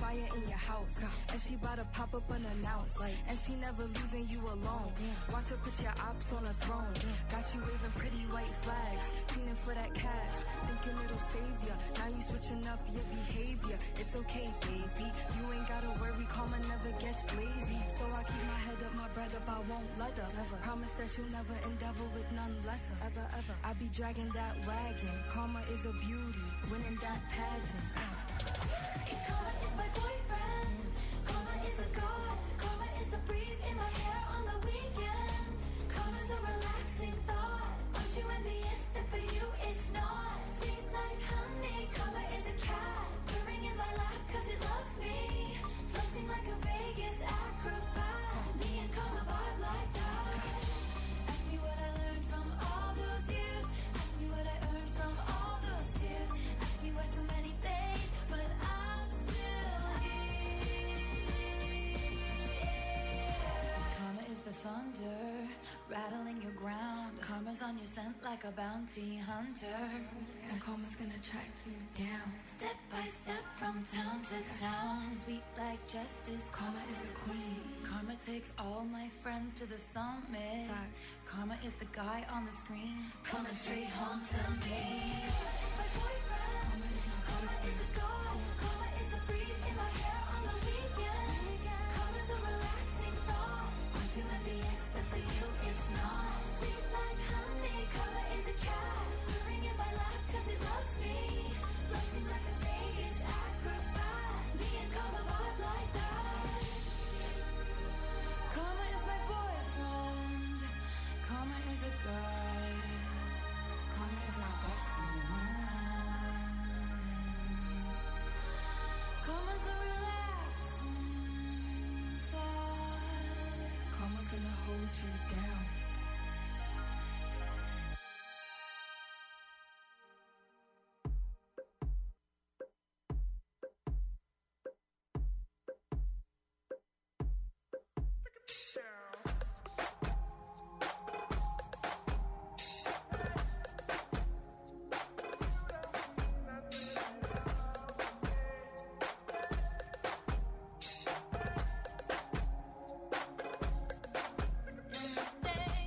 fire in your house. And she bout to pop up unannounced. And she never leaving you alone. Watch her put your ops on a throne. Got you waving pretty white flags, feeling for that cash, thinking it'll save ya. Now you switching up your behavior. It's okay, baby. You ain't gotta worry, karma never gets lazy. So I keep my head up, my bread up, I won't let up. Promise that you'll never endeavor with none lesser. Ever. I be dragging that wagon. Karma is a beauty, winning that pageant. Karma is my boyfriend. Karma is a god. Karma is the breeze in my hair on the weekend. Karma's a relaxing thought. Aren't you envious that for you it's not? Sweet like honey. Karma is a cat purring in my lap cause it loves me. Flexing like a Vegas acrobat. Me and karma vibe like that. Ask me what I learned from all those years. Ask me what I earned from all those tears. Ask me why so many days, but I'm still here. Karma is the thunder rattling your ground. Karma's on your scent like a bounty hunter. And karma's gonna track you down. Step by step from town to town. Sweet like justice. Karma is the queen. Karma takes all my friends to the summit. Facts. Karma is the guy on the screen coming straight home to me. Karma is my boyfriend. Karma is a god. Karma is the breeze in my hair on the weekend. Karma's a relaxing thought. Aren't you envious that for you it's not? Sweet like honey. Karma is a cat purring in my lap cause it loves me. Flexing like a Vegas acrobat. Me and karma vibe like that. Karma is my boyfriend. Karma is a guy. Karma is my bestie. Karma's a relaxing thought. Karma's gonna hold you down. Day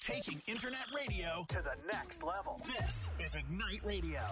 Taking internet radio to the next level. This is Ignite Radio.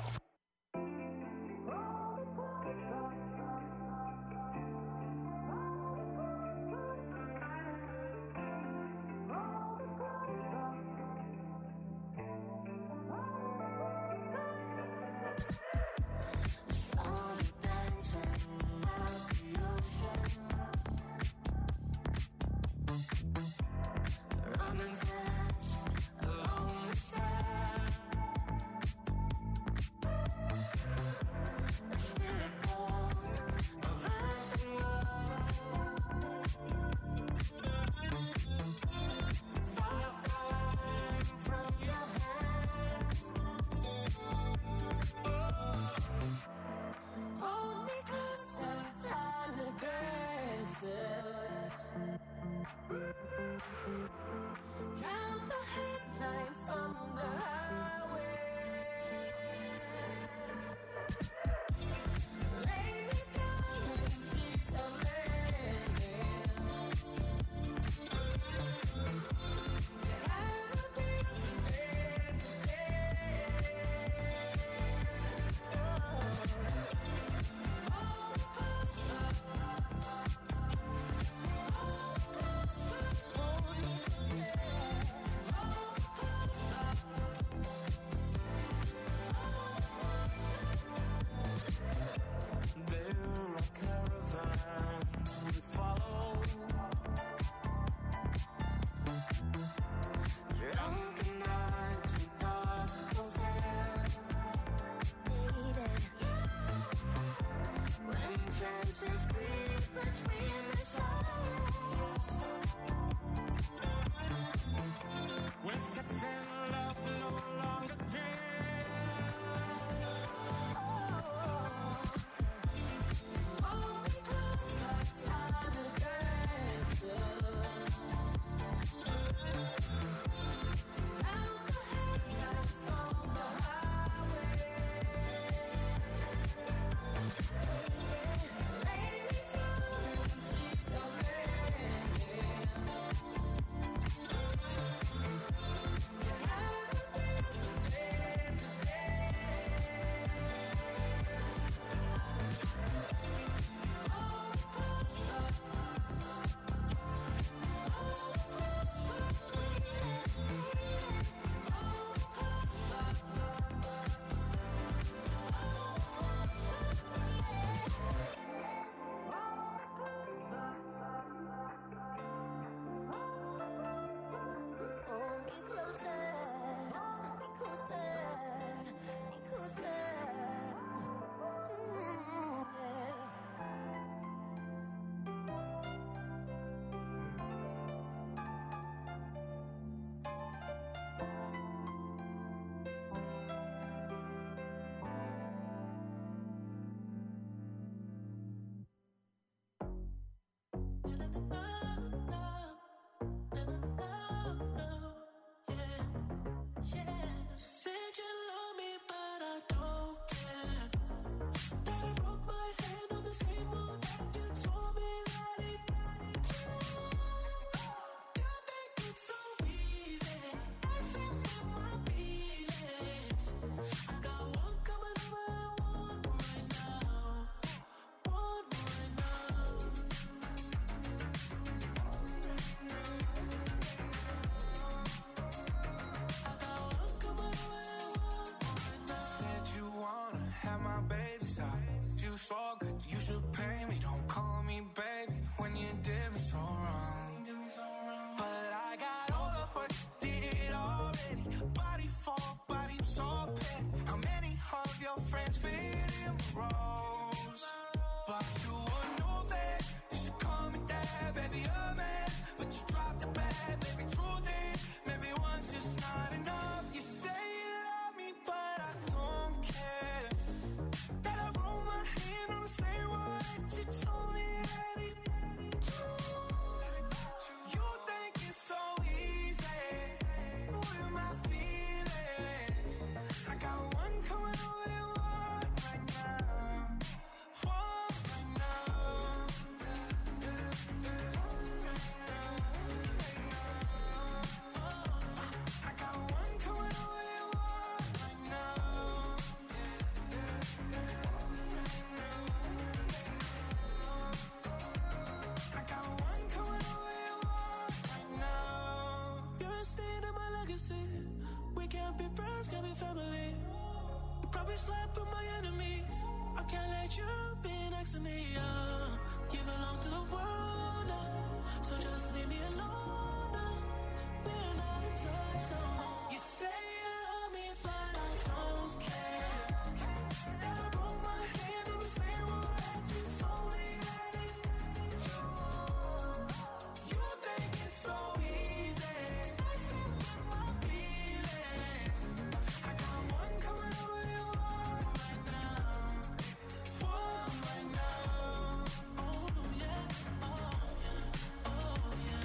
slept with my enemies. I can't let you be next to me. You belong to the world now, so just leave me alone now. We're not in touch no more. You say you love me, but I don't care. And I broke my hand in the same one that you told me that it you. You think it's so easy. Messing with my feelings. I got one coming over your heart right now. One right now. Oh yeah, oh yeah, oh yeah.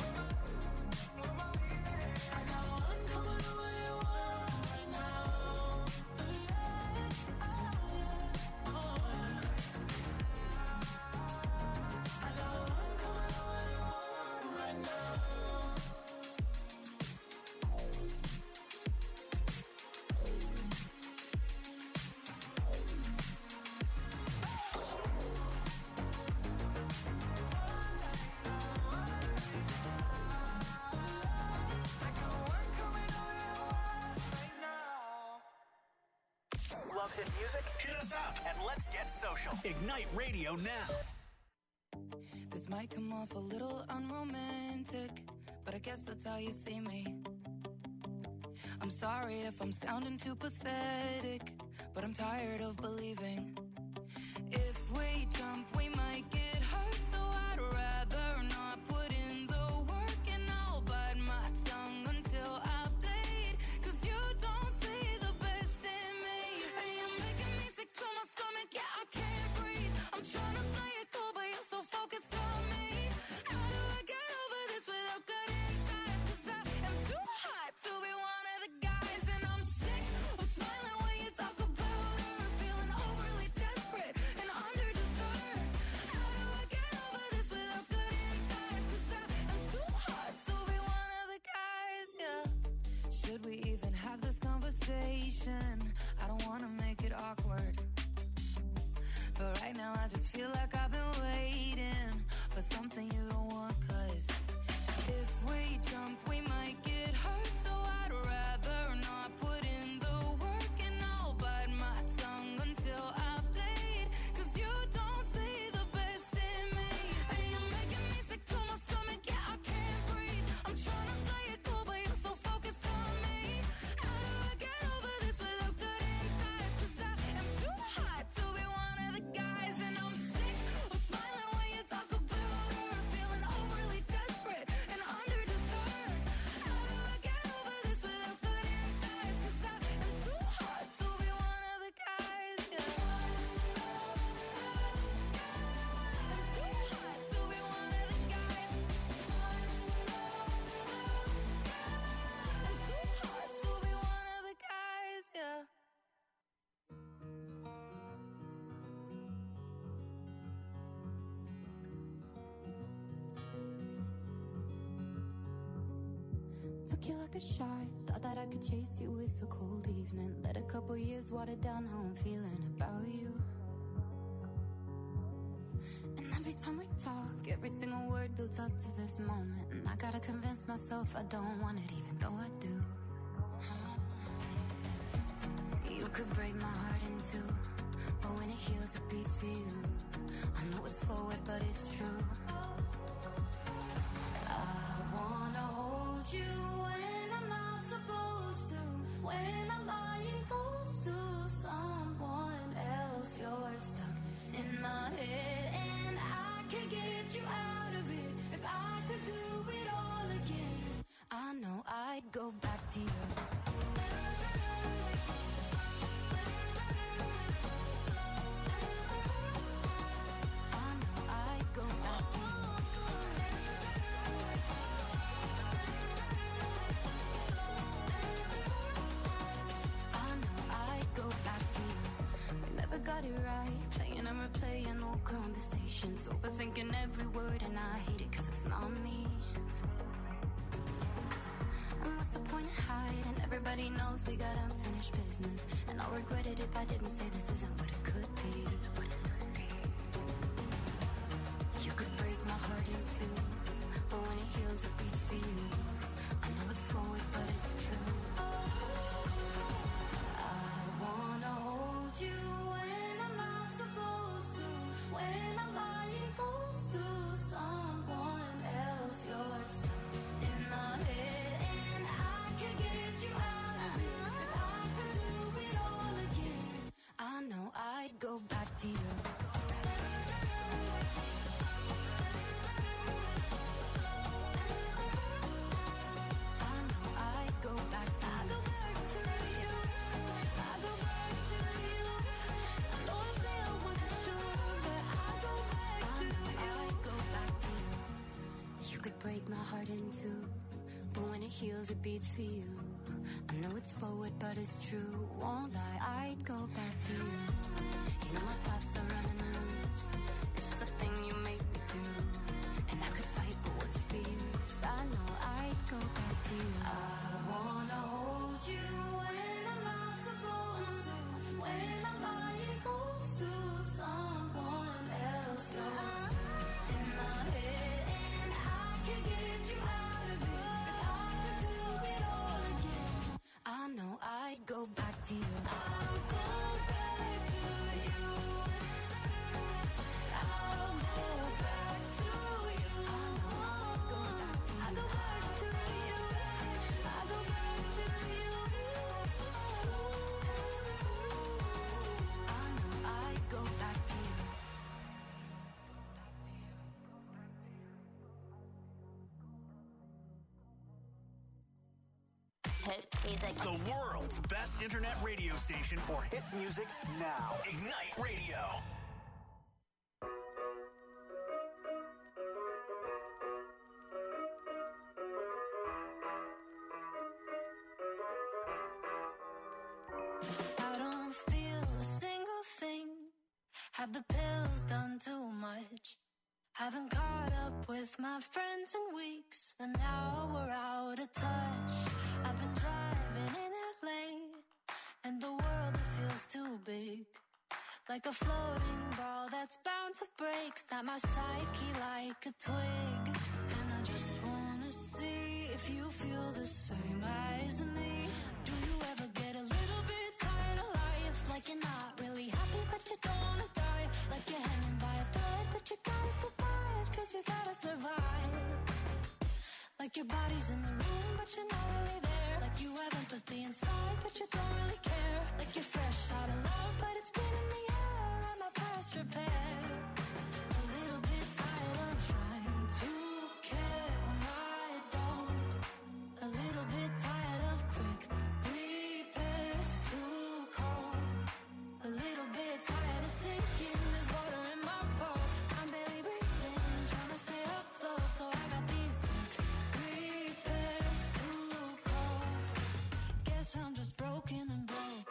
I got one coming over your heart right now. Yeah, oh yeah, oh yeah. I got one coming over your heart right now. Love hit music? Hit us up and let's get social. Ignite Radio now. This might come off a little unromantic, but I guess that's how you see me. I'm sorry if I'm sounding too pathetic, but I'm tired of believing. If we jump, we might get hurt, so I'd rather not put in the work, and I'll bite my tongue until I bleed. 'Cause you don't see the best in me, and you're making me sick to my stomach. Yeah, I can't breathe. I'm trying to play it cool, but you're so focused on me. How do I get over this without cutting ties? 'Cause I am too hot to be one of the guys, and I'm sick of smiling when you talk about her, feeling overly desperate and underdeserved. How do I get over this without cutting ties? 'Cause I am too hot to be one of the guys, yeah. Should we even have this conversation? I don't wanna make it awkward, but right now I just feel like I've been waiting for something you don't want. 'Cause if we jump, we might get hurt, so I'd rather not put in the work, and I'll bite my tongue until I bleed. 'Cause you don't see the best in me, and you're making me sick to my stomach. Yeah, I can't breathe. I'm trying to play it cool, but you're so focused on me. How do I get over this without cutting ties? 'Cause I am too hot to be one of the guys, and I'm sick of smiling when you talk about her, feeling overly desperate and underdeserved. How do I get over this without cutting ties? 'Cause I am too hot to be one of the guys, yeah. I'm too hot to be one of the guys. I'm too hot to be one of the guys, yeah. Took you like a shot, thought that I could chase you with a cold evening. Let a couple years water down how I'm feeling about you. And every time we talk, every single word builds up to this moment, and I gotta convince myself I don't want it, even though I do. You could break my heart in two, but when it heals it beats for you. I know it's forward, but it's true. I wanna hold you when I'm not supposed to, when I'm lying close to someone else. You're stuck in my head, and I can get you out of it if I could do it all again. I know I'd go back to you. I know I'd go back to you. I know I'd go back to you. We never got it right, playing and replaying old conversations, overthinking every word, and I hate it 'cause it's not me. And what's the point of hiding? Everybody knows we got unfinished business, and I'll regret it if I didn't say this isn't what it could be. You could break my heart in two, but when it heals it beats for you. I know it's forward, but it's true. I wanna hold break my heart in two. But when it heals, it beats for you. I know it's forward, but it's true. Won't lie, I'd go back to you. You know my thoughts are running loose. It's just a thing you make me do. And I could fight, but what's the use? I know I'd go back to you. I wanna hold you when I'm not supposed to. When I'm lying close to someone else. Yours in my head, and I can get you out of it. I could do it all again. I know I'd go back to you. I'll go back to you. I'll go back to you. I know I'll go back to you. I'll go back to you. I'll go back to you. I know I'd go back to you. Hit music. The world's best internet radio station for hit music now. Ignite Radio. I don't feel a single thing. Have the pills done too much? Haven't caught up with my friends in weeks, and now we're out of touch. I've been driving in LA, and the world, it feels too big. Like a floating ball that's bound to break. Snap my psyche like a twig. And I just wanna see if you feel the same as me. Do you ever get a little bit tired of life? Like you're not really happy, but you don't wanna die. Like you're hanging by a thread, but you gotta survive. Cause you gotta survive. Like your body's in the room, but you're not really there. Like you have empathy inside, but you don't really care. Like you're fresh out of love, but it's been in the air. Am I past repair? A little bit tired of trying to care when I don't. A little bit tired of quick repairs, too cold. A little bit tired of sinking, there's water in my boat. I'm barely breathing, trying to stay afloat. So I got these quick repairs, too cold. Guess I'm just broken and broke.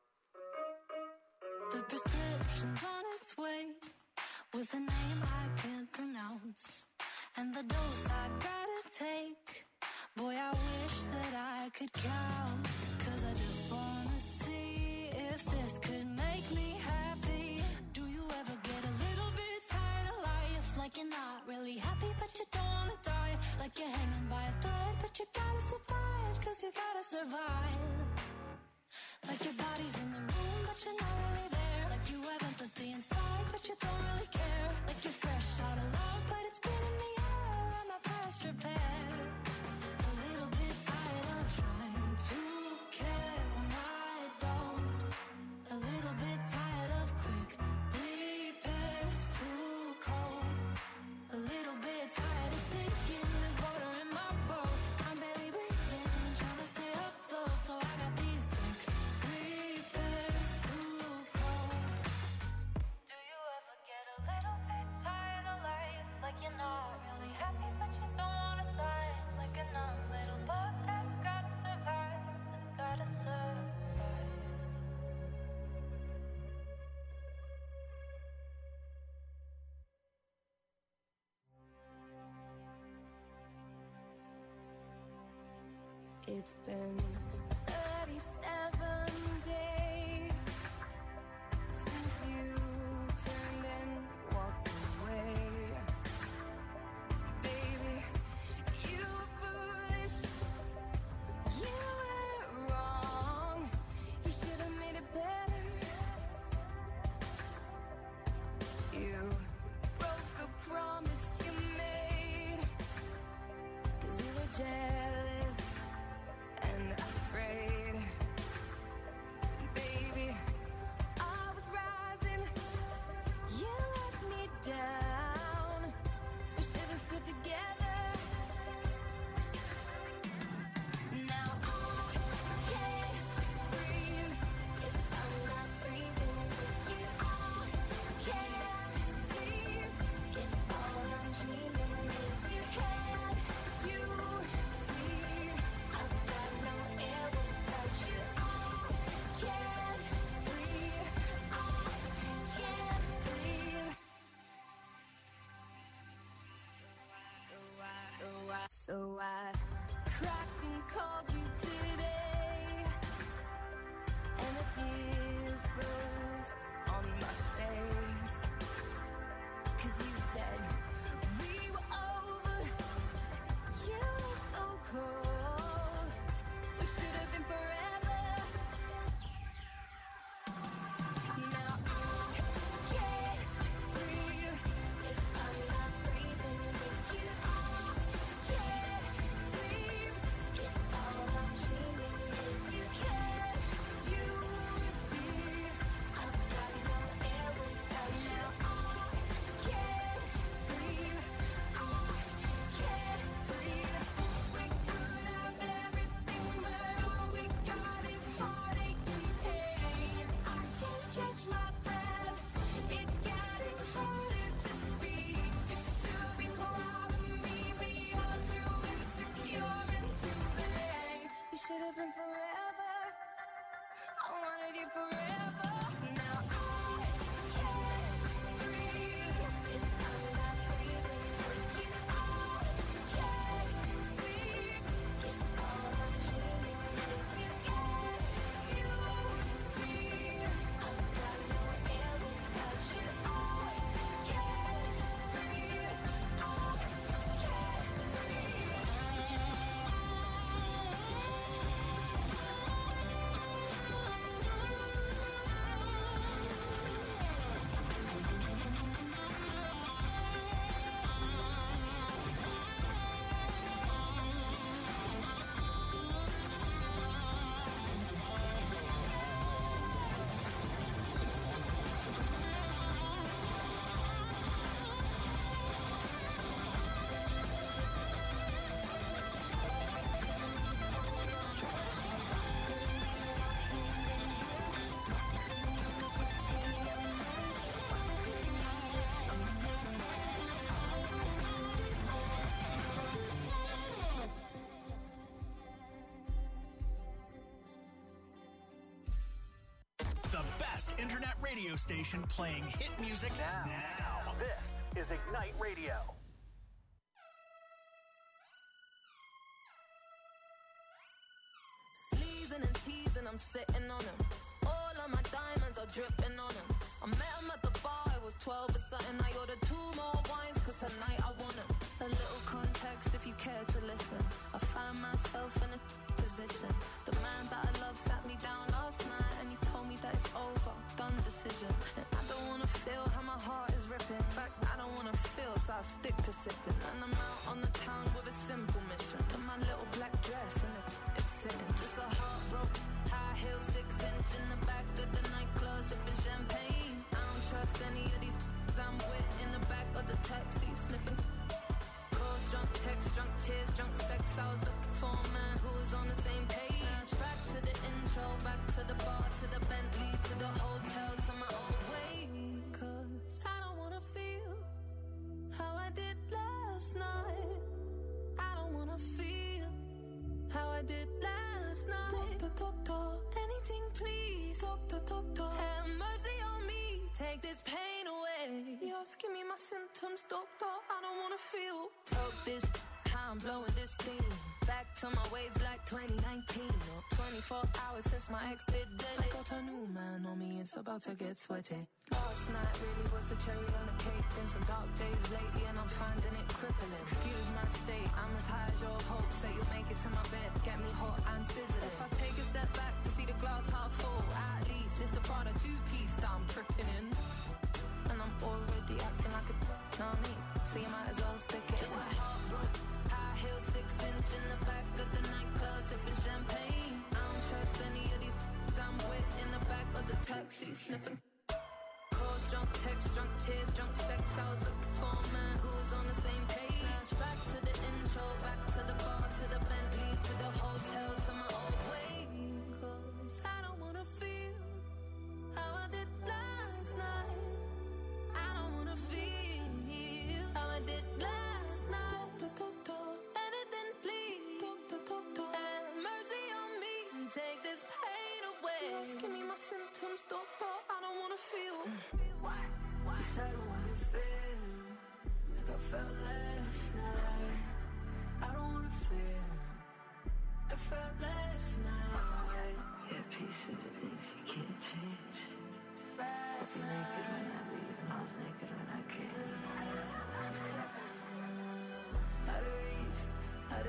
The prescription's on its way, with a name I can't pronounce, and the dose I gotta take. Boy, I wish that I could count. Cause I just wanna see if this could make me happy. Do you ever get a little bit tired of life? Like you're not really happy, but you don't wanna die. Like you're hanging by a thread, but you gotta survive. Cause you gotta survive. Like your body's in the room, but you're not really there. Like you have empathy inside, but you don't really care. Like you're fresh out of love, but it's been in the air. Am I past repair? A little bit tired of trying to care when I don't. A little bit tired of quick repairs, too cold. A little bit tired of sinking, there's water in my boat. I'm barely breathing, trying to stay afloat. So I got these quick repairs, too cold. Do you ever get a little bit tired of life? Like you're not really happy, but you don't wanna die. Like a numb little bug that's gotta survive. That's gotta survive. It's been 37 days since you turned and walked away. Baby, you were foolish, you were wrong. You should have made it better. You broke the promise you made, 'cause you were jealous. And So I cracked and called you today, and the tears rose on my face, 'cause you said we were over, you were so cold, we should have been forever. Now I can't breathe if I'm not breathing with you. I can't sleep if all I'm dreaming is you. Can't you see I've got no air without you? I can't breathe, I can't breathe. We could have everything, but all we got is heartache and pain. I can't catch my breath, it's getting harder to speak. You should be proud of me, but you're too insecure and too vain. You should have been forever, I wanted you forever. Now I can't breathe if I'm not breathing with you. I can't sleep if all I'm dreaming is you. Can't you see I've got no air without you? I can't breathe, I can't breathe. The best internet radio station playing hit music now. This is Ignite Radio. Sleezing and teasing, I'm sitting on him. All of my diamonds are dripping on him. I met him at the bar, I was 12 or something. I ordered 2 more wines, 'cause tonight I want him. A little context if you care to listen. I found myself in a position. The man that I love sat me down last night, and he told me that it's over, done decision. And I don't wanna feel how my heart is ripping. In fact, I don't wanna feel, so I stick to sipping. And I'm out on the town with a simple mission. In my little black dress, and it's sitting. Just a heartbroken, high heel, 6-inch in the back of the nightclub, sipping champagne. I don't trust any of these I'm with in the back of the taxi, sniffing. Calls, drunk texts, drunk tears, drunk sex. I was looking for a man who was on the same page. Back to the intro, back to the bar, to the Bentley, to the hotel, to my old way. 'Cause I don't wanna feel how I did last night. I don't wanna feel how I did last night. Doctor, doctor, anything please. Doctor, doctor, have mercy on me, take this pain away. You're asking me my symptoms, doctor, I don't wanna feel. Talk this, how I'm blowing this steam. Back to my ways like 2019. Or 24 hours since my ex did dead. I got a new man on me, it's about to get sweaty. Last night really was the cherry on the cake. Been some dark days lately and I'm finding it crippling. Excuse my state, I'm as high as your hopes that you'll make it to my bed, get me hot and sizzling. If I take a step back to see the glass half full, at least it's the Prada 2-piece that I'm tripping in. And I'm already acting like a know what I mean? So you might as well stick it. Just a heartbroken, high heel, 6-inch in the back of the nightclub, sipping champagne. I don't trust any of these I'm with in the back of the taxi, sniffing. Calls, drunk texts, drunk tears, drunk sex. I was looking for a man who was on the same page. Back to the intro, back to the bar, to the Bentley, to the hotel, to my old way. 'Cause I don't wanna feel how I did last night. I don't wanna feel how I did last night. Doctor, doctor, anything please. Doctor, doctor, have mercy on me, take this pain away. You're asking me my symptoms, doctor, I don't wanna feel. What? Yes, I don't wanna feel like I felt last night. I don't wanna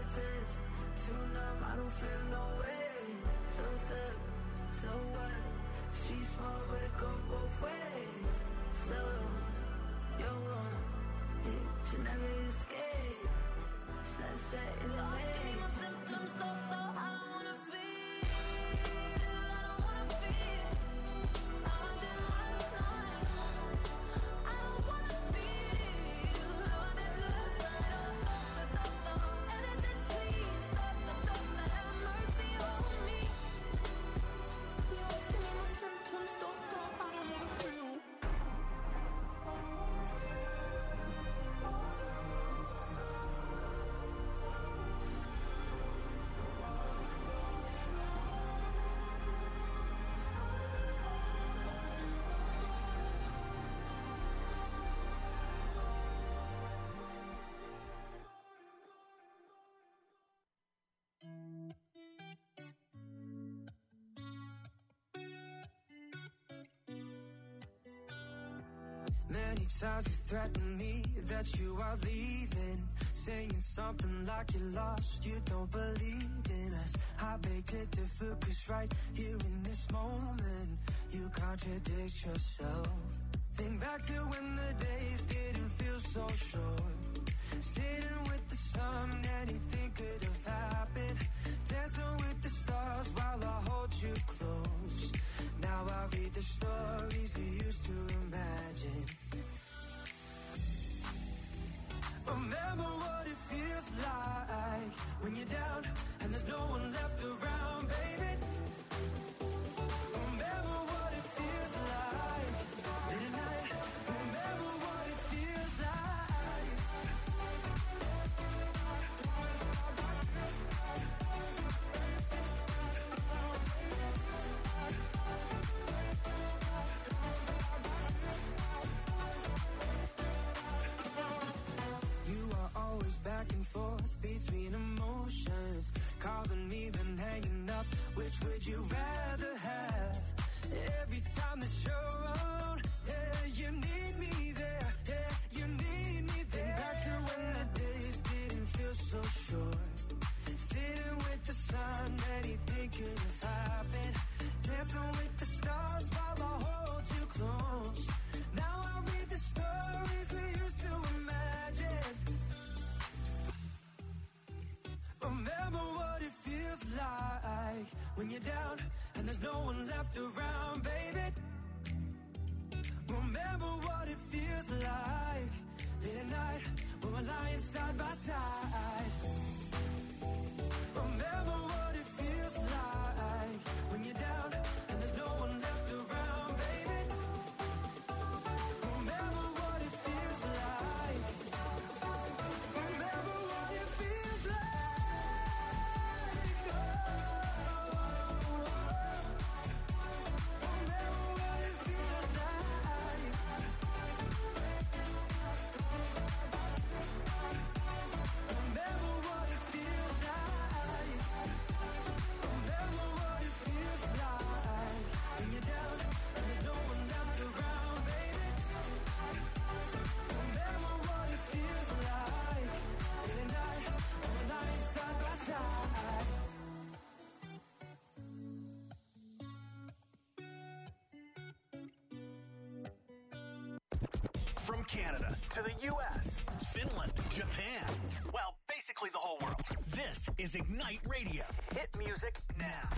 pretend, too numb, I don't feel no way. So stuck, so what? She's small, but it go both ways. So, you're wrong, you should never escape. Sunset in the way. Give me my symptoms, though, I don't wanna feel, I don't wanna feel how I did last night. I don't wanna feel how I did last night. Anything please, have mercy on me. Yes, give me my symptoms, though, I don't wanna feel. Many times you threaten me that you are leaving, saying something like you're lost, you don't believe in us. I beg to differ, 'cause right here in this moment you contradict yourself. Think back to when the days didn't feel so short, sitting with the sun, anything could have happened, dancing with the stars while I hold you close. Now I read the stories we used to imagine. Remember what it feels like when you're down and there's no one left around, baby. Remember what it feels like in the night. Remember what it feels like. You are always back and forth between emotions, calling me then hanging up. Which would you rather have? Every time that you're around, yeah, you need me there, yeah, you need me there. Think back to when the days didn't feel so short, sitting with the sun, anything could have happened, dancing with the stars while I hold you close. Now I read the stories we used to imagine. Remember what it feels like when you're down and there's no one left around, baby. Remember what it feels like late at night when we're lying side by side. Remember what it feels like when you're down and there's no one left around, baby. Remember what it feels like. Remember what it feels like. Remember what it feels like. Remember what it feels like. Remember what it feels like when you're down and there's no one left around, baby. Remember what it feels like in the night when we're lying side by side. From Canada to the U.S., Finland, Japan, well, basically the whole world. This is Ignite Radio. Hit music now.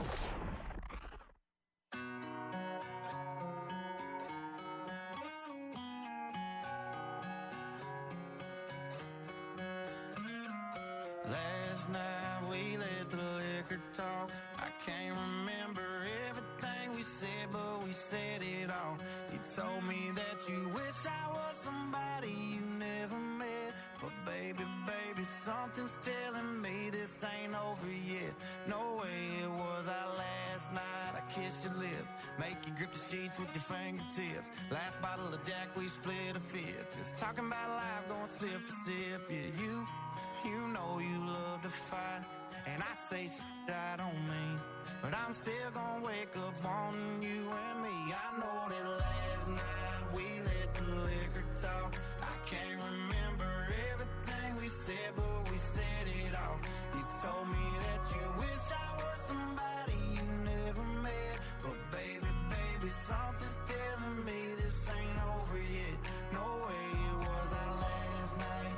Last night we let the liquor talk. I can't remember everything we said, but we said it all. You told me that you wish I was somebody you never met. But baby, something's telling me this ain't over yet. No way it was our last night. I kissed your lips, make you grip the sheets with your fingertips. Last bottle of Jack, we split a fifth. Just talking about life, going sip for sip. Yeah, you know you love to fight, and I say shit I don't mean, but I'm still gonna wake up wanting you and me. I know that last night we let the liquor talk. I can't remember everything we said, but we said it all. You told me that you wish I was somebody you never met. But baby, baby, something's telling me this ain't over yet. No way it was our last night.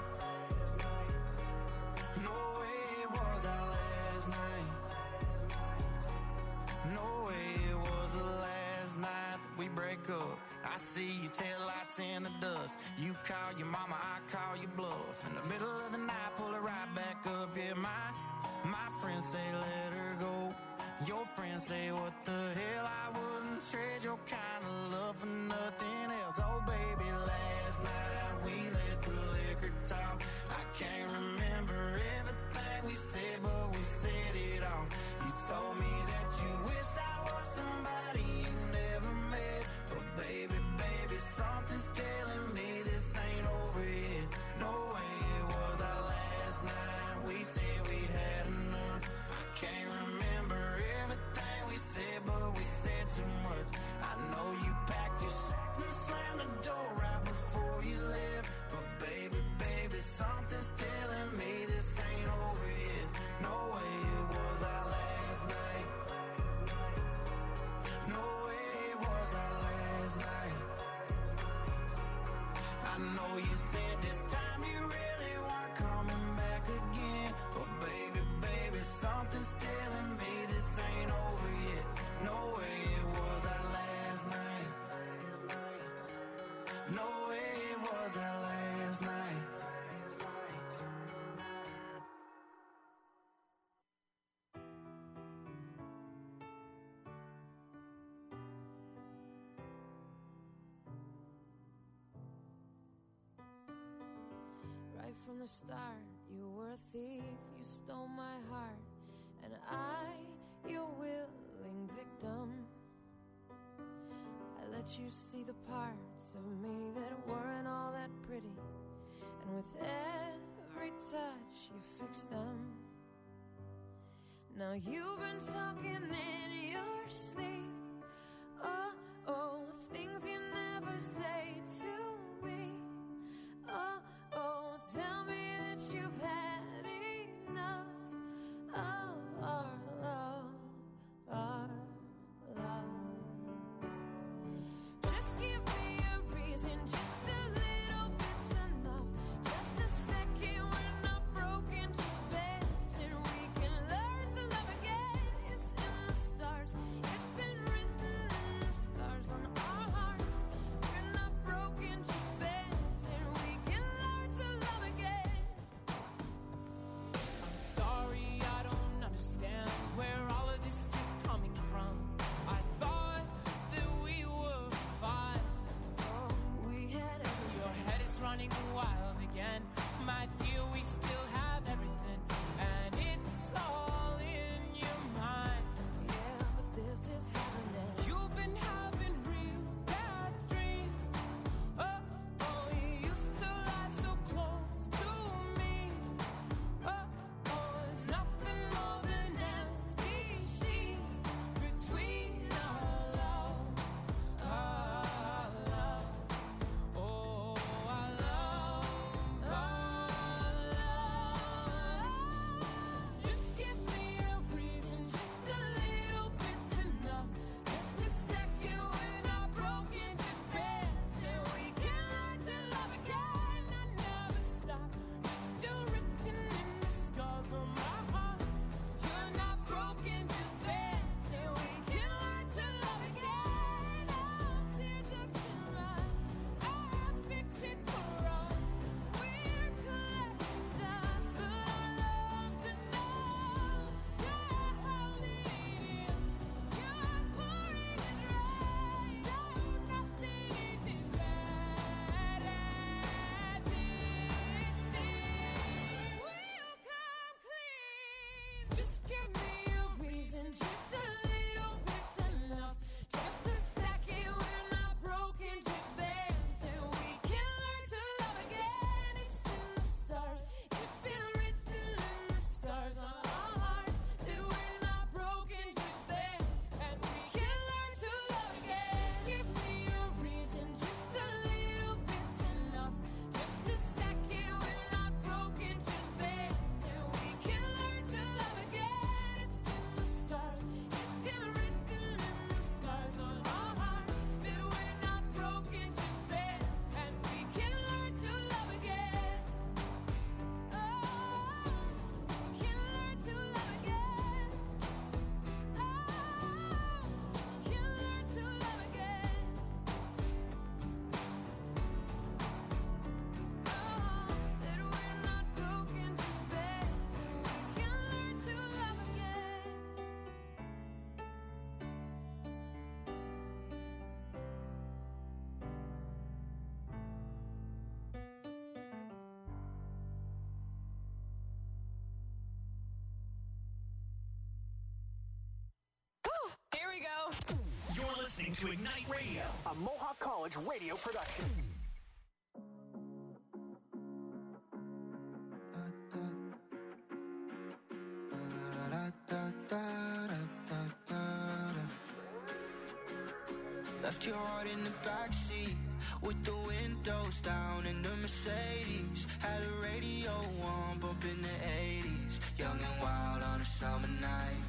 No way it was our last night. No way it was the last night that we break up. I see your taillights in the dust. You call your mama, I call your bluff. In the middle of the night, pull it right back up. Yeah, my friends say let her go. Your friends say what the hell, I wouldn't trade your kind of love for nothing else. Oh baby, last night we let the liquor talk. I can't remember everything we said, but we said it all. You told me that you wish I was somebody you never met. But baby, baby, something's telling me this ain't over yet. No way it was our last night. We said we'd had enough. I can't remember everything we said, but we said too much. I know you packed your shit and slammed the door right before you left. But baby, baby, something's telling me this ain't over yet. No way it was our last night. No way it was our last night. I know you said this time you really weren't coming back again. But baby, baby, something's telling me this ain't over yet. No way it was our last night. No way it was our last night. Right from the start, you were a thief, you stole my heart, and I, your willing victim. I let you see the parts of me that weren't all that pretty, and with every touch you fixed them. Now you've been talking in your sleep, oh, oh, things you never say to me. Oh, oh, tell me that you've had enough of our love, our love. Just give me a reason, just a little bit's enough. Just a second, we're not broken, just bends, and we can learn to love again. It's in the stars, it's been listening to Ignite Radio, a Mohawk College radio production. Left your heart in the backseat with the windows down in the Mercedes. Had a radio on, bumping the 80s. Young and wild on a summer night.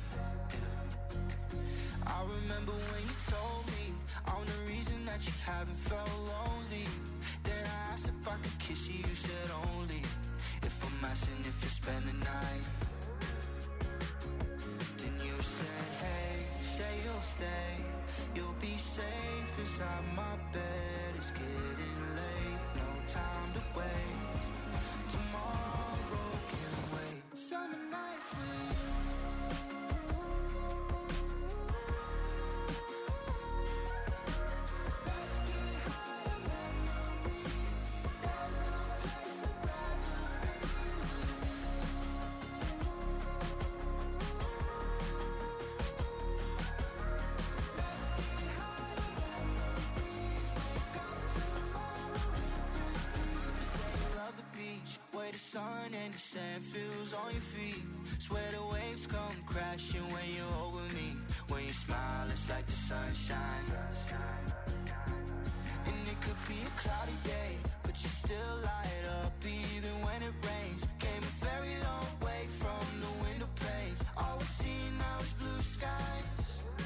Yeah. I remember when you told me I'm the reason that you haven't felt lonely. Then I asked if I could kiss you, you said only if I'm asking if you spend the night. Then you said, hey, say you'll stay. You'll be safe inside my bed. It's getting late, no time to waste. Tomorrow can wait. Summer nights with you. Let's get higher memories. There's no place I'd rather be with you. Where the sun and the sand feels on your feet. Swear the waves come crashing when you're over me. When you smile, it's like the sunshine. And it could be a cloudy day, but you still light up even when it rains. Came a very long way from the window panes. All we see now is blue skies.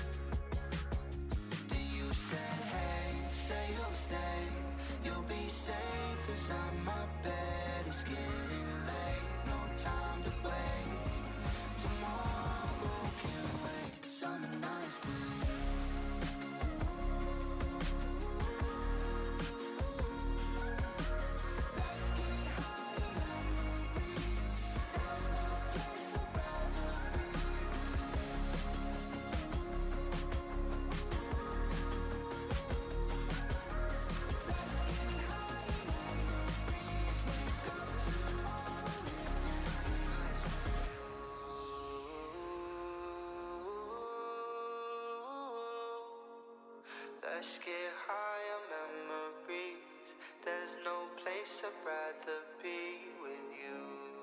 Then you said, hey, say you'll stay. You'll be safe inside my bed. It's getting late, no time to waste. Tomorrow can wait. Summer nights with you. Let's get higher memories. There's no place I'd rather be with you. Let's get higher memories. Wake up tomorrow. Let's get higher memories. There's no place I'd rather be with you.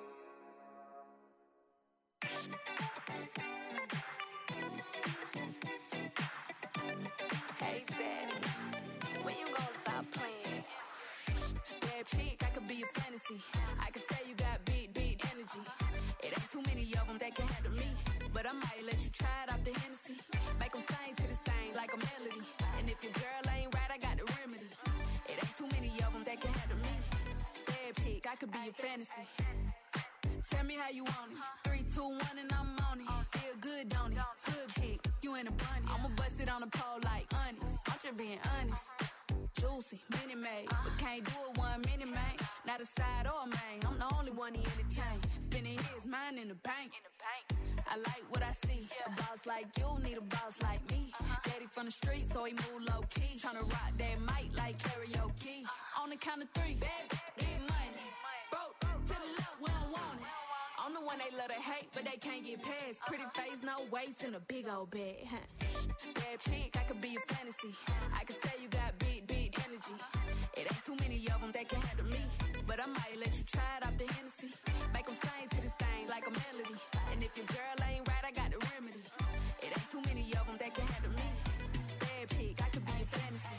Hey, Daddy, when you gonna stop playing? Bad chick, I could be a fantasy. I could tell you got big energy. It ain't too many of them that can handle me. But I might let you try it off the Hennessy. Make them sing to this thing like a melody. And if your girl ain't right, I got the remedy. It ain't too many of them that can handle me. Bad chick, I could be a fantasy. Tell me how you want it. 3, 2, 1, and I'm on it. Feel good, don't it? Hood chick, you in a bunny. I'ma bust it on the pole like honest. I'm just being honest. Juicy, mini made, but can't do it 1 minute, man. Not a side or a main. I'm the only one he entertain. Spending his mind in the bank. I like what I see. A boss like you need a boss like me. Daddy from the street, so he move low key. Tryna rock that mic like karaoke. On the count of 3, get money. Broke to the left, we don't want it. I'm the one they love to hate, but they can't get past. Pretty face, no waist, and a big old bed. Bad chick, I could be a fantasy. I could tell you got big energy. It ain't too many of them that can handle me. But I might let you try it off the Hennessy. Make them sing to this thing like a melody. And if your girl ain't right, I got the remedy. It ain't too many of them that can handle me. Bad chick, I could be a fantasy.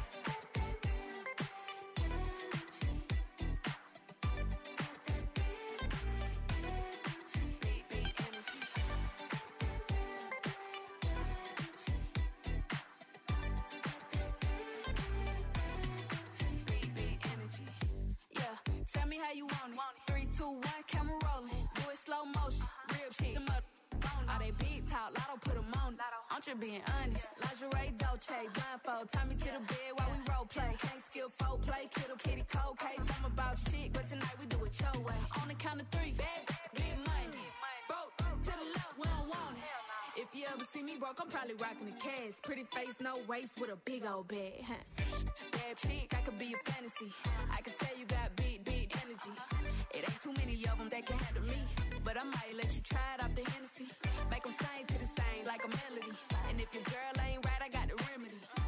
Tell me how you want it. 3, 2, 1, camera rolling. Do it slow motion. Real chick. Them up on it. All they big talk, Lotto put them on it. I'm just being honest. Lingerie, Dolce, blindfold. Tie me to the bed while we role play. Can't skill folk play. Kiddo, kitty, cold case. I'm about chick, but tonight we do it your way. On the count of 3, get money. Broke to the left, we don't want it. If you ever see me broke, I'm probably rocking the cash. Pretty face, no waist, with a big old bed. Bad chick, I could be a fantasy. I could tell you got big energy. It ain't too many of them that can handle me. But I might let you try it off the Hennessy. Make them sing to this thing like a melody. And if your girl ain't right, I got the remedy.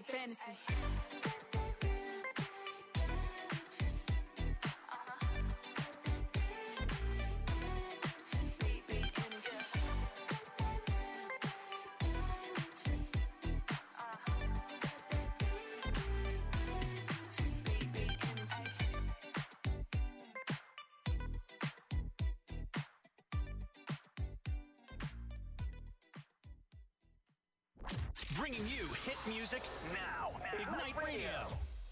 fantasy. Bringing you hit music now. Ignite Radio.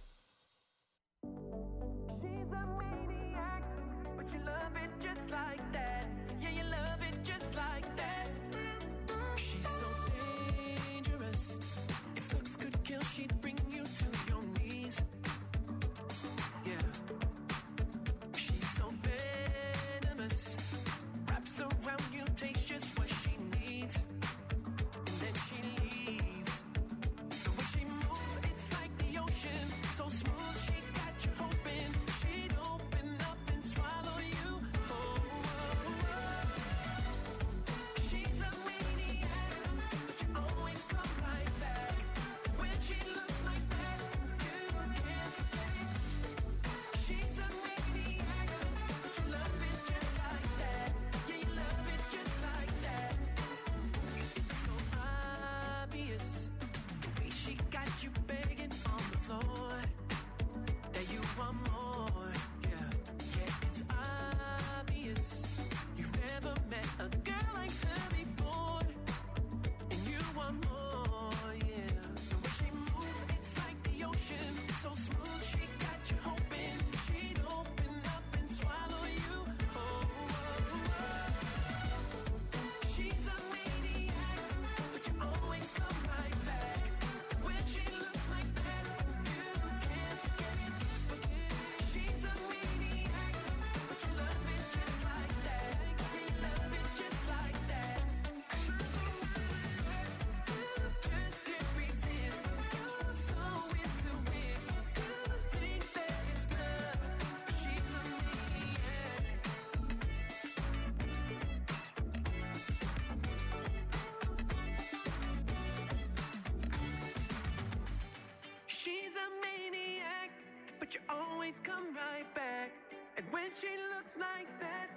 She's a maniac, but you love it just like that. Yeah, you love it just like that. She's so dangerous. If looks could kill, she'd bring you to your knees. Yeah. She's so venomous. Wraps around you, takes just what she needs. And then she leaves. The way she moves, it's like the ocean. So smooth, she got you hoping she'd open up and swallow you. Oh, oh, oh. She's a maniac, but you always come right back. When she looks like that, you can't forget it. She's a maniac, but you love it just like that. Yeah, you love it just like that. It's so obvious, the way she got you begging on the floor, that you want more. Yeah, yeah, it's obvious. You've never met a girl like her before, and you want more. Yeah, the way she moves, it's like the ocean. So smooth, she got you hoping she'd open up and swallow you. Oh, oh, oh. She's a maniac, but you always come right back. When she looks like that, you can't forget it. She's a maniac, but you love it just like that. Yeah, you love it just like that. Just can't resist. You're so into it. Think that it's love, but she's a maniac. She's a maniac, but you always come right back. And when she looks like that,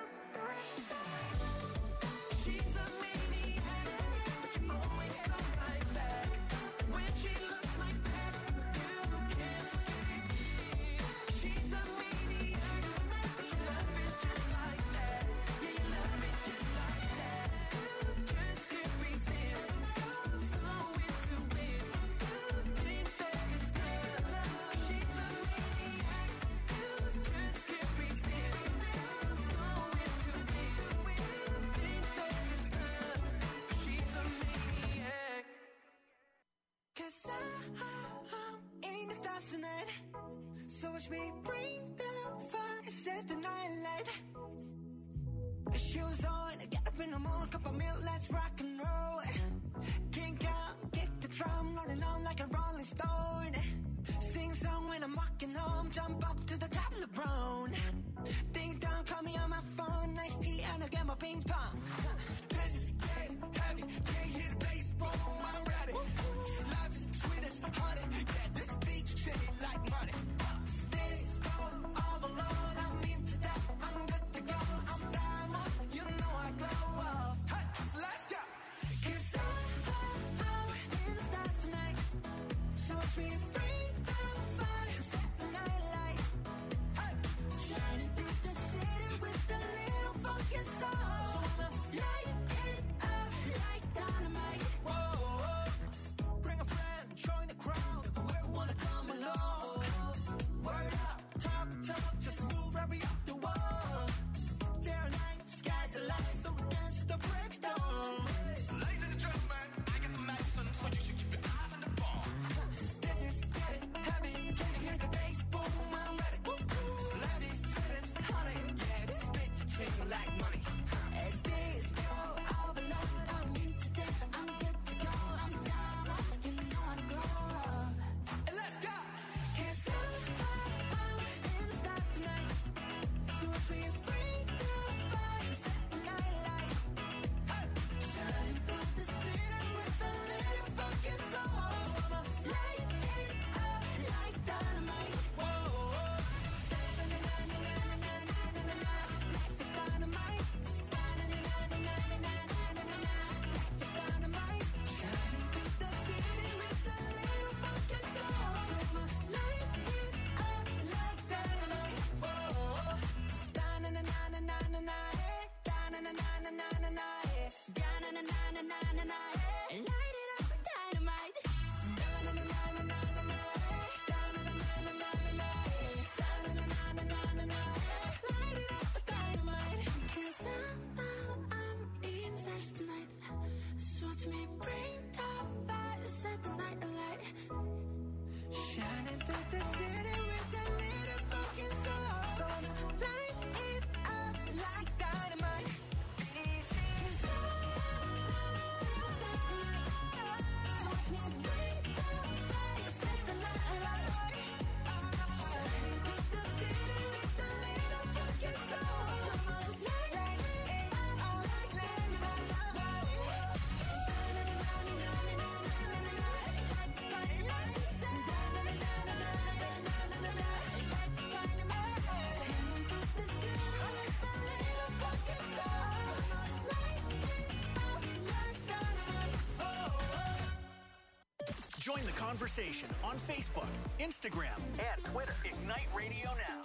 she's a maniac, but you always come right back. When she looks like that, you can't forget it. She's a maniac, but you love it just like that. Yeah, you love it just like that. Just can't resist. You're so into it. Think that it's love. She's a maniac. Just can't resist. You're so into it. Think that it's love. She's a maniac. 'Cause I'm in the stars tonight. So watch me bring the fire, set the night light. Shoes on, get up in the morning, cup of milk, let's rock and roll. Kink out, kick the drum, rolling on like a rolling stone. Sing song when I'm walking home, jump up to the top of the brown. Ding dong, call me on my phone, nice tea and I'll get my ping pong. Tennis, game, heavy, can't hear the bass, boom, I'm ready. Life is sweet as honey, yeah, this beach shit like money. This going all alone, I'm into that, I'm good to go, I'm diamond, you know I glow up. Hey, so let's go. 'Cause I'm in the stars tonight, so watch me bring the fire, set the night light. Hey, shining through the city with a little funky soul. So I'ma Light it up with dynamite. I'm eating stars tonight. So watch me bring the fire, set the night alight. Shining through the city with a little fucking soul. So light it up like dynamite. Join the conversation on Facebook, Instagram, and Twitter. Ignite Radio Now.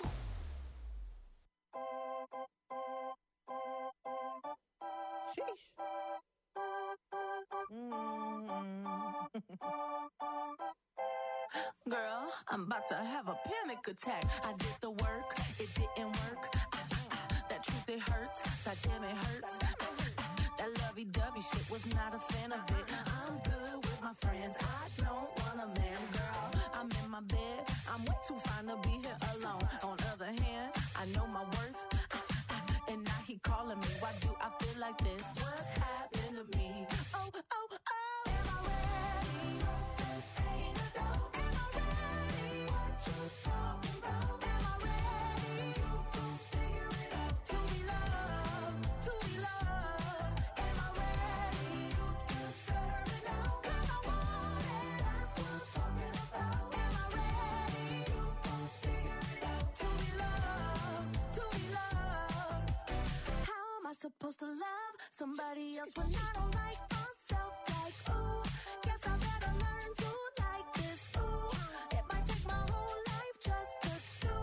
Girl, I'm about to have a panic attack. I did the work, it didn't work. That truth, it hurts. That damn, it hurts. That lovey-dovey shit, was not a fan of it. I'm good with my friends. I don't want a man, girl. I'm in my bed. I'm way too fine to be here alone. On the other hand, I know my worth. And now he calling me. Why do I feel like this? What's happening to me? Oh, oh, oh. Am I ready? Ain't no doubt. Am I ready? What you talking about? Am I ready? You gon' figure it out. To be loved, to be loved. Am I ready? You deserve it now. 'Cause I want it. That's what I'm talking about. Am I ready? You gon' figure it out. To be loved, to be loved. How am I supposed to love somebody else when I don't like myself? Like, ooh, guess I better learn to like this. Ooh, it might take my whole life just to do.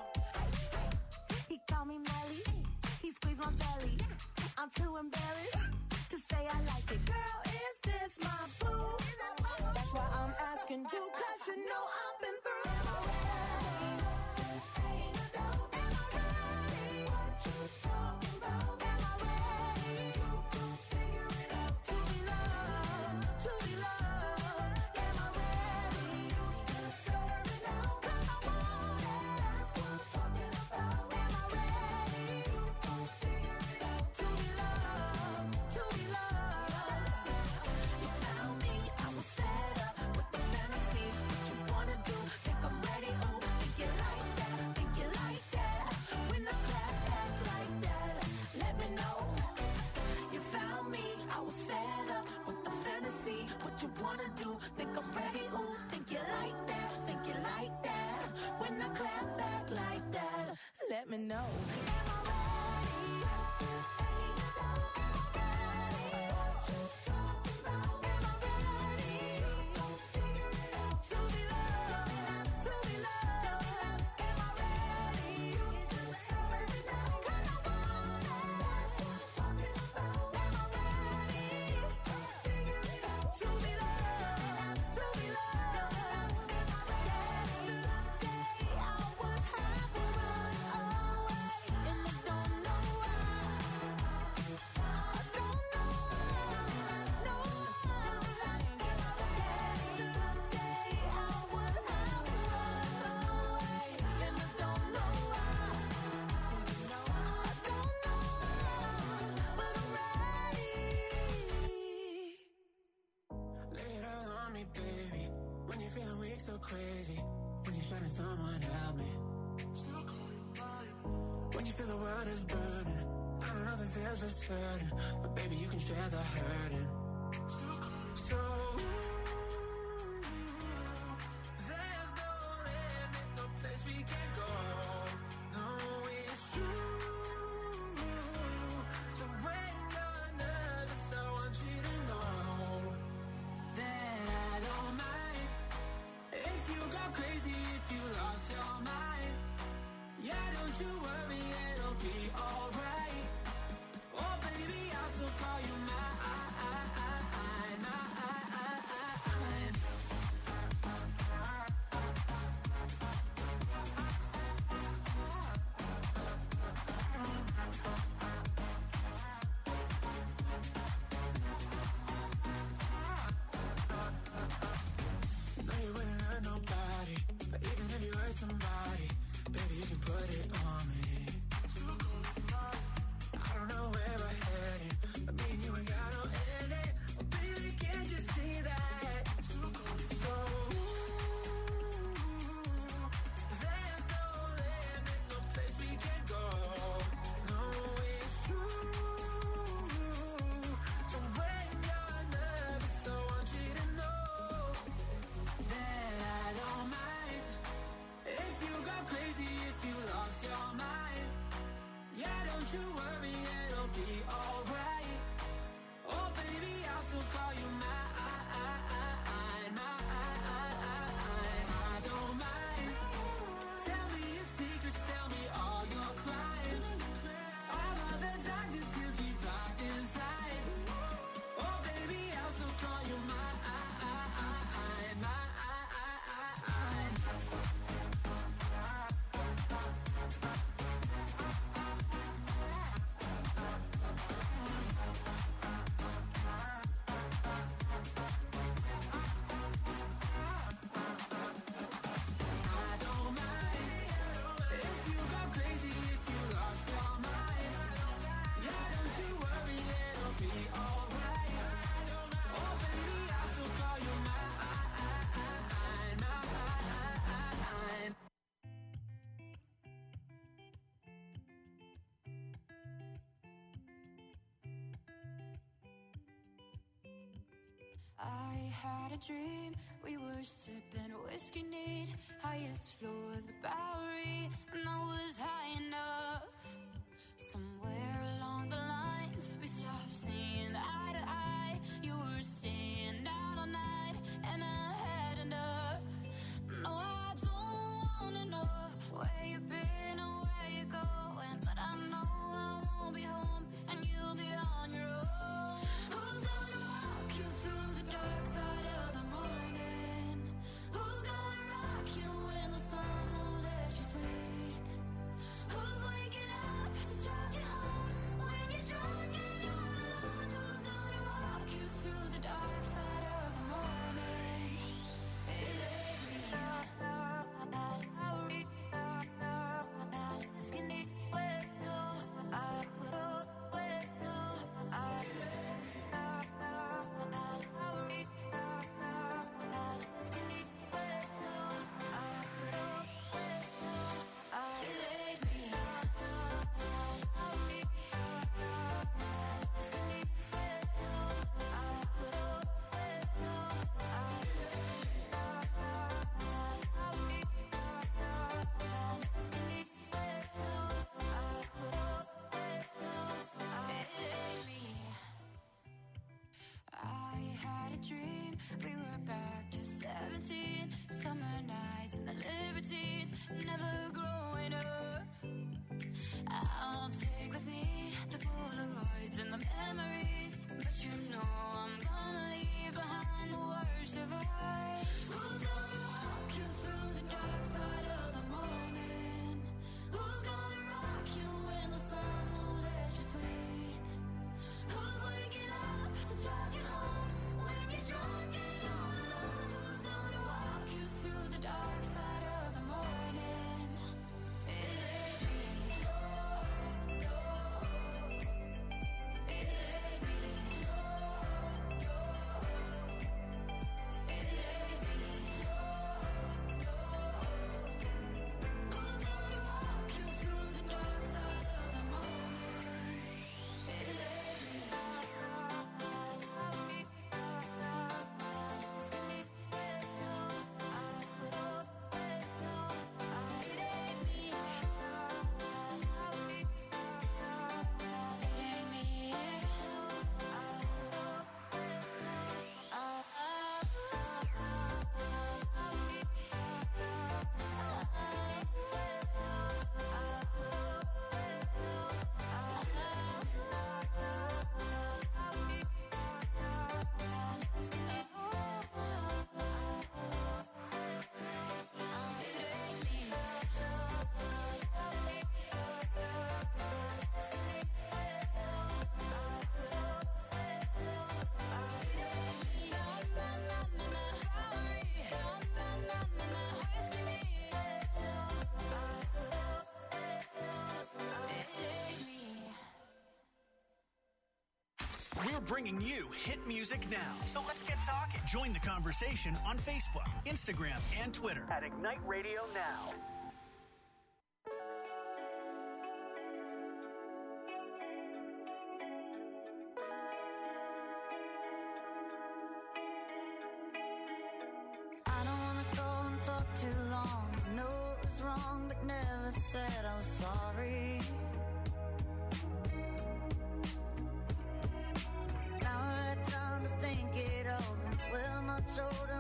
He called me Melly, he squeezed my belly. I'm too embarrassed to say I like it. Girl, is this my boo? That's why I'm asking you, 'cause you know I've been through. Am I ready? Ain't no doubt. Am I ready? What you talking about? Am I ready? You gon' figure it out. To be loved, to be loved. Am I ready? You deserve it now. 'Cause I want it. That's what I'm talking about. Am I ready? You gon' figure it out. To be loved, to be loved. You found me, I was fed up with the fantasy. What you wanna do? Think I'm ready? Ooh, think you like that? Think you like that? When I clap back like that, let me know. You found me, I was fed up with the fantasy. What you wanna do? Think I'm ready? Ooh, think you like that? Think you like that? When I clap back like that, let me know. Am I ready? Ain't no doubt. Am I ready? What you talking about? Am I ready? You gon' figure it out. To be loved, to be loved. Am I ready? You deserve it now. 'Cause I want it. That's what I'm talking about. Am I ready? You gon' figure it out. To be loved, to be loved. Am I ready? Yesterday I would have run away, and I don't know why. I don't know why. No. Yesterday I would have run away, and I don't know why. I don't know, but I'm ready. Lay it all on me, baby. When you're feeling weak, so crazy. When you're trying someone help me. When you feel the world is burning, I don't know if it feels for certain, but baby, you can share the hurting. So there's no limit, no place we can go. No, it's true. So when you're nervous, I want you to know that I don't mind if you go crazy, if you lost your mind. Yeah, don't you worry, it'll be alright. Open if you lost your mind. Yeah, don't you worry, it'll be alright. Oh baby, I'll still call you mine. I don't mind. Tell me your secrets, tell me all your crimes. All of the darkness you keep locked inside. Oh baby, I'll still call you mine. I had a dream, we were sipping whiskey neat, highest floor of the Bowery, and I was high enough. Somewhere along the lines, we stopped seeing eye to eye. You were staying out all night, and I had enough. No, I don't wanna know where you've been or where you're going, but I know I won't be home, and you'll be on your own. Who's gonna walk you through the dark side of the morning? Who's gonna rock you when the sun won't let you sleep? Who's waking up to drive you home when you're drunk and all alone? Who's gonna walk you through the dark side of the morning? It ain't me. Dream, we were back to 17, summer nights and the libertines, never growing up. I'll take with me the Polaroids and the memories, but you know I'm gonna leave behind the worst of us. Who's gonna walk you through the dark side of the morning? Who's gonna rock you when the sun won't let you sleep? Who's waking up to drive you home when you're drunk and all alone? Who's gonna walk you through the dark side of the morning? It ain't me. It ain't me. It ain't me. Who's gonna walk you through the dark side of the morning? It ain't me. We're bringing you hit music now. So let's get talking. Join the conversation on Facebook, Instagram, and Twitter at Ignite Radio Now. I don't wanna go and talk too long. I know it was wrong, but never said I'm sorry. Now I had time to think it over. Well, my shoulder